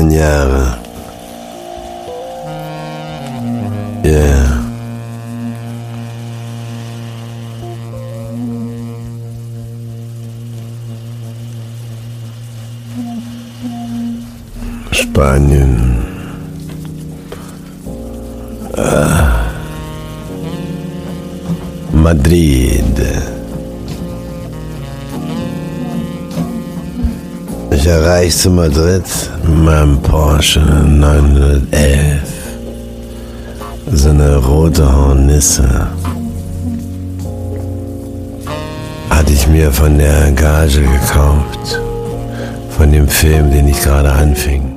Jahre. Yeah. Spanien. Madrid. Ich erreichte Madrid mit meinem Porsche 911. So eine rote Hornisse. Hatte ich mir von der Gage gekauft. Von dem Film, den ich gerade anfing.